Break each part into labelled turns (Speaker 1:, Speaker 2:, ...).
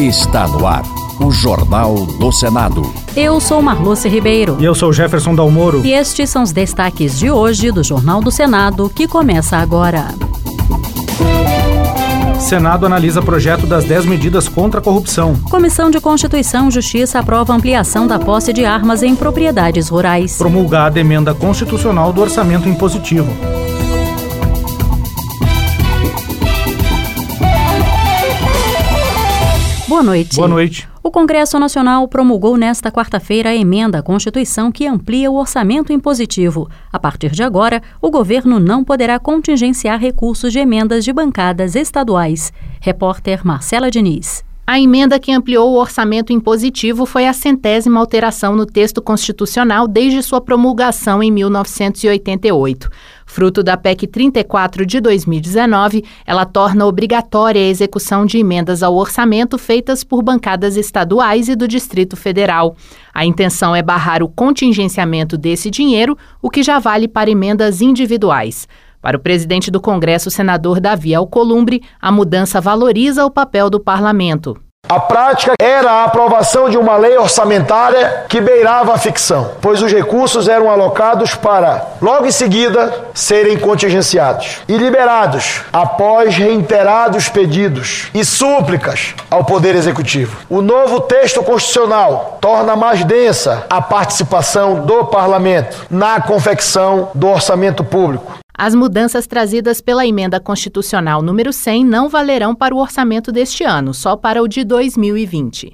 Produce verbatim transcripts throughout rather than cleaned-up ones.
Speaker 1: Está no ar o Jornal do Senado.
Speaker 2: Eu sou Marluce Ribeiro.
Speaker 3: E eu sou Jefferson Dalmoro.
Speaker 2: E estes são os destaques de hoje do Jornal do Senado, que começa agora.
Speaker 3: Senado analisa projeto das dez medidas contra a corrupção.
Speaker 2: Comissão de Constituição e Justiça aprova ampliação da posse de armas em propriedades rurais.
Speaker 3: Promulgada emenda constitucional do orçamento impositivo.
Speaker 2: Boa noite.
Speaker 3: Boa noite.
Speaker 2: O Congresso Nacional promulgou nesta quarta-feira a emenda à Constituição que amplia o orçamento impositivo. A partir de agora, o governo não poderá contingenciar recursos de emendas de bancadas estaduais. Repórter Marcela Diniz.
Speaker 4: A emenda que ampliou o orçamento impositivo foi a centésima alteração no texto constitucional desde sua promulgação em mil novecentos e oitenta e oito. Fruto da P E C trinta e quatro de dois mil e dezenove, ela torna obrigatória a execução de emendas ao orçamento feitas por bancadas estaduais e do Distrito Federal. A intenção é barrar o contingenciamento desse dinheiro, o que já vale para emendas individuais. Para o presidente do Congresso, senador Davi Alcolumbre, a mudança valoriza o papel do parlamento.
Speaker 5: A prática era a aprovação de uma lei orçamentária que beirava a ficção, pois os recursos eram alocados para, logo em seguida, serem contingenciados e liberados após reiterados pedidos e súplicas ao Poder Executivo. O novo texto constitucional torna mais densa a participação do parlamento na confecção do orçamento público.
Speaker 4: As mudanças trazidas pela emenda constitucional número cem não valerão para o orçamento deste ano, só para o de dois mil e vinte.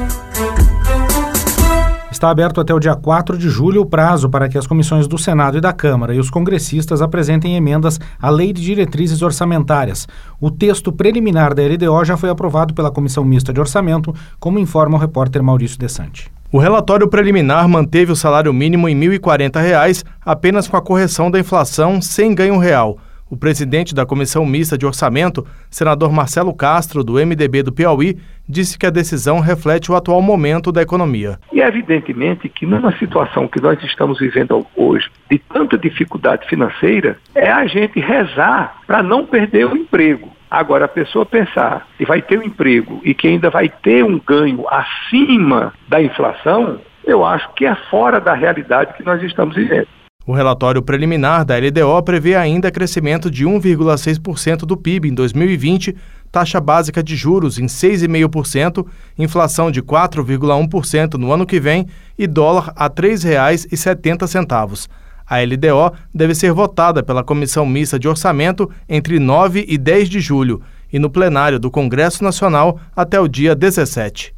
Speaker 3: Está aberto até o dia quatro de julho o prazo para que as comissões do Senado e da Câmara e os congressistas apresentem emendas à Lei de Diretrizes Orçamentárias. O texto preliminar da L D O já foi aprovado pela Comissão Mista de Orçamento, como informa o repórter Maurício Desante.
Speaker 6: O relatório preliminar manteve o salário mínimo em mil e quarenta reais, apenas com a correção da inflação sem ganho real. O presidente da Comissão Mista de Orçamento, senador Marcelo Castro, do M D B do Piauí, disse que a decisão reflete o atual momento da economia.
Speaker 7: E evidentemente que numa situação que nós estamos vivendo hoje, de tanta dificuldade financeira, é a gente rezar para não perder o emprego. Agora, a pessoa pensar que vai ter um emprego e que ainda vai ter um ganho acima da inflação, eu acho que é fora da realidade que nós estamos vivendo.
Speaker 6: O relatório preliminar da L D O prevê ainda crescimento de um vírgula seis por cento do P I B em dois mil e vinte, taxa básica de juros em seis vírgula cinco por cento, inflação de quatro vírgula um por cento no ano que vem e dólar a três reais e setenta centavos. A L D O deve ser votada pela Comissão Mista de Orçamento entre nove e dez de julho e no plenário do Congresso Nacional até o dia dezessete.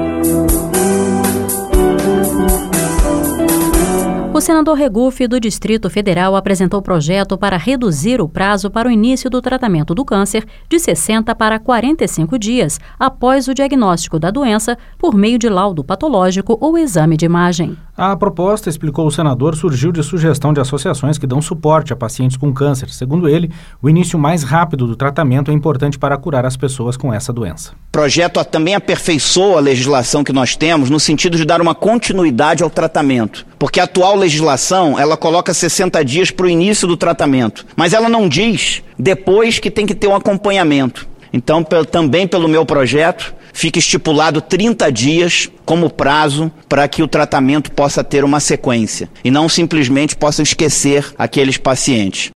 Speaker 2: O senador Regufe, do Distrito Federal, apresentou projeto para reduzir o prazo para o início do tratamento do câncer de sessenta para quarenta e cinco dias após o diagnóstico da doença por meio de laudo patológico ou exame de imagem.
Speaker 3: A proposta, explicou o senador, surgiu de sugestão de associações que dão suporte a pacientes com câncer. Segundo ele, o início mais rápido do tratamento é importante para curar as pessoas com essa doença.
Speaker 8: O projeto também aperfeiçoa a legislação que nós temos no sentido de dar uma continuidade ao tratamento, porque a atual legislação ela coloca sessenta dias para o início do tratamento, mas ela não diz depois que tem que ter um acompanhamento. Então, também pelo meu projeto, fica estipulado trinta dias como prazo para que o tratamento possa ter uma sequência e não simplesmente possa esquecer aqueles pacientes.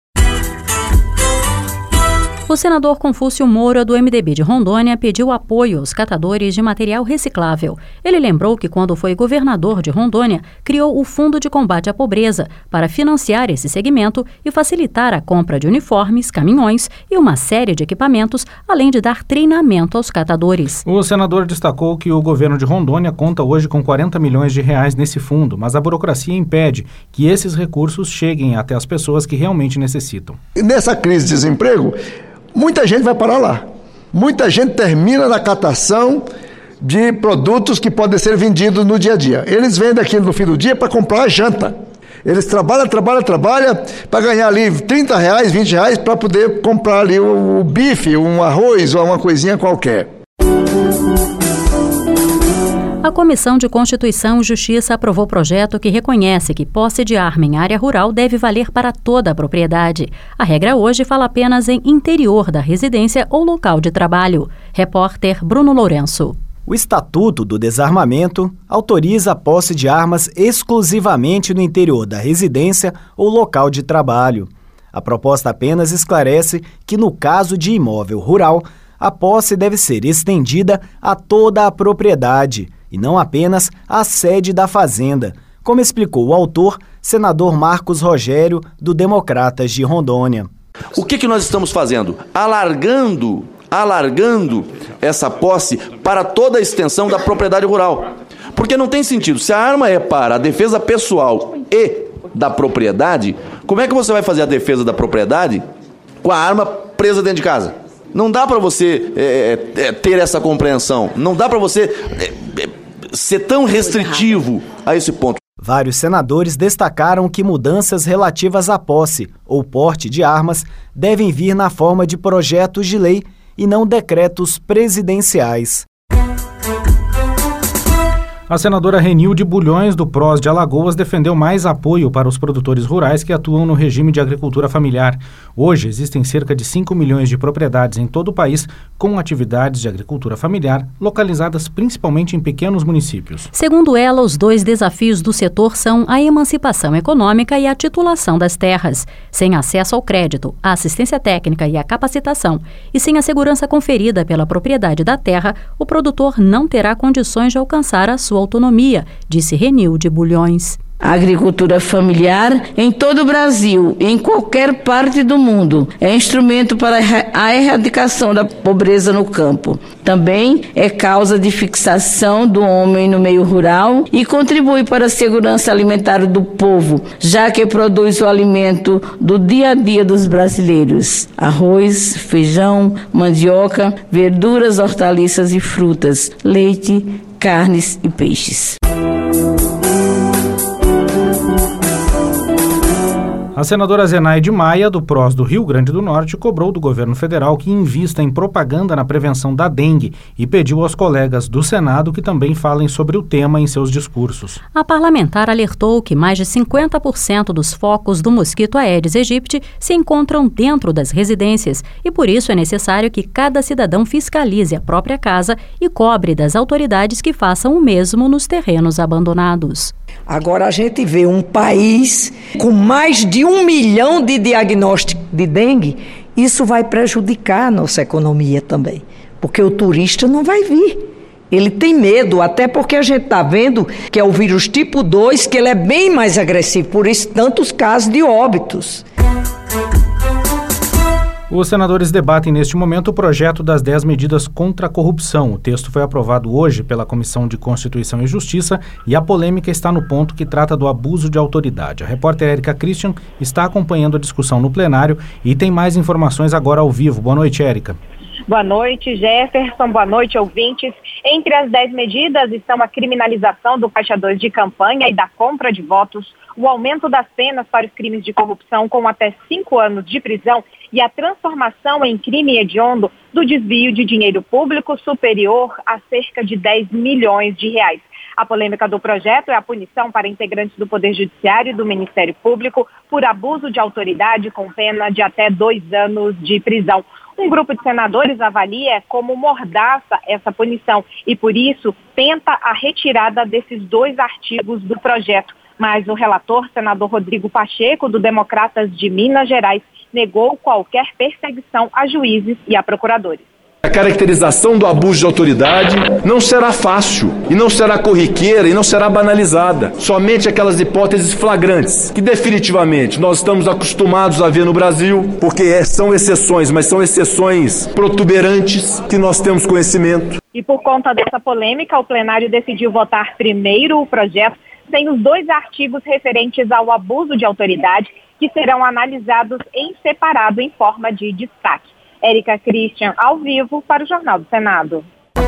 Speaker 2: O senador Confúcio Moura, do M D B de Rondônia, pediu apoio aos catadores de material reciclável. Ele lembrou que, quando foi governador de Rondônia, criou o Fundo de Combate à Pobreza para financiar esse segmento e facilitar a compra de uniformes, caminhões e uma série de equipamentos, além de dar treinamento aos catadores.
Speaker 3: O senador destacou que o governo de Rondônia conta hoje com quarenta milhões de reais nesse fundo, mas a burocracia impede que esses recursos cheguem até as pessoas que realmente necessitam.
Speaker 9: Nessa crise de desemprego, muita gente vai parar lá. Muita gente termina na catação de produtos que podem ser vendidos no dia a dia. Eles vendem aquilo no fim do dia para comprar a janta. Eles trabalham, trabalham, trabalham para ganhar ali trinta reais, vinte reais para poder comprar ali o, o bife, um arroz ou uma coisinha qualquer.
Speaker 2: A Comissão de Constituição e Justiça aprovou projeto que reconhece que posse de arma em área rural deve valer para toda a propriedade. A regra hoje fala apenas em interior da residência ou local de trabalho. Repórter Bruno Lourenço.
Speaker 10: O Estatuto do Desarmamento autoriza a posse de armas exclusivamente no interior da residência ou local de trabalho. A proposta apenas esclarece que, no caso de imóvel rural, a posse deve ser estendida a toda a propriedade e não apenas à sede da fazenda, como explicou o autor, senador Marcos Rogério, do Democratas de Rondônia.
Speaker 11: O que que nós estamos fazendo? Alargando, alargando essa posse para toda a extensão da propriedade rural. Porque não tem sentido. Se a arma é para a defesa pessoal e da propriedade, como é que você vai fazer a defesa da propriedade com a arma presa dentro de casa? Não dá para você é, é, ter essa compreensão. Não dá para você é, é, ser tão restritivo a esse ponto.
Speaker 10: Vários senadores destacaram que mudanças relativas à posse ou porte de armas devem vir na forma de projetos de lei e não decretos presidenciais.
Speaker 3: A senadora Renilde Bulhões, do P R O S de Alagoas, defendeu mais apoio para os produtores rurais que atuam no regime de agricultura familiar. Hoje, existem cerca de cinco milhões de propriedades em todo o país com atividades de agricultura familiar, localizadas principalmente em pequenos municípios.
Speaker 2: Segundo ela, os dois desafios do setor são a emancipação econômica e a titulação das terras. Sem acesso ao crédito, à assistência técnica e à capacitação, e sem a segurança conferida pela propriedade da terra, o produtor não terá condições de alcançar a sua autonomia, disse Renilde Bulhões.
Speaker 12: A agricultura familiar em todo o Brasil e em qualquer parte do mundo é instrumento para a erradicação da pobreza no campo. Também é causa de fixação do homem no meio rural e contribui para a segurança alimentar do povo, já que produz o alimento do dia a dia dos brasileiros: arroz, feijão, mandioca, verduras, hortaliças e frutas, leite, carnes e peixes.
Speaker 3: A senadora Zenaide Maia, do P R O S do Rio Grande do Norte, cobrou do governo federal que invista em propaganda na prevenção da dengue e pediu aos colegas do Senado que também falem sobre o tema em seus discursos.
Speaker 2: A parlamentar alertou que mais de cinquenta por cento dos focos do mosquito Aedes aegypti se encontram dentro das residências e por isso é necessário que cada cidadão fiscalize a própria casa e cobre das autoridades que façam o mesmo nos terrenos abandonados.
Speaker 13: Agora a gente vê um país com mais de um milhão de diagnósticos de dengue, isso vai prejudicar a nossa economia também, porque o turista não vai vir. Ele tem medo, até porque a gente está vendo que é o vírus tipo dois, que ele é bem mais agressivo, por isso tantos casos de óbitos.
Speaker 3: Os senadores debatem neste momento o projeto das dez medidas contra a corrupção. O texto foi aprovado hoje pela Comissão de Constituição e Justiça e a polêmica está no ponto que trata do abuso de autoridade. A repórter Érica Christian está acompanhando a discussão no plenário e tem mais informações agora ao vivo. Boa noite, Érica.
Speaker 14: Boa noite, Jefferson. Boa noite, ouvintes. Entre as dez medidas estão a criminalização do faixa dois de campanha e da compra de votos, o aumento das penas para os crimes de corrupção com até cinco anos de prisão e a transformação em crime hediondo do desvio de dinheiro público superior a cerca de dez milhões de reais. A polêmica do projeto é a punição para integrantes do Poder Judiciário e do Ministério Público por abuso de autoridade com pena de até dois anos de prisão. Um grupo de senadores avalia como mordaça essa punição e, por isso, tenta a retirada desses dois artigos do projeto. Mas o relator, senador Rodrigo Pacheco, do Democratas de Minas Gerais, negou qualquer perseguição a juízes e a procuradores.
Speaker 15: A caracterização do abuso de autoridade não será fácil, e não será corriqueira, e não será banalizada. Somente aquelas hipóteses flagrantes, que definitivamente nós estamos acostumados a ver no Brasil, porque são exceções, mas são exceções protuberantes que nós temos conhecimento.
Speaker 14: E por conta dessa polêmica, o plenário decidiu votar primeiro o projeto sem os dois artigos referentes ao abuso de autoridade, que serão analisados em separado em forma de destaque. Érica Christian, ao vivo, para o Jornal do Senado.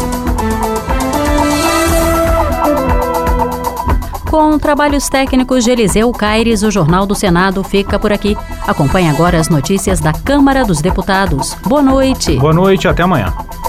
Speaker 2: Com trabalhos técnicos de Eliseu Caires, o Jornal do Senado fica por aqui. Acompanhe agora as notícias da Câmara dos Deputados. Boa noite.
Speaker 3: Boa noite, até amanhã.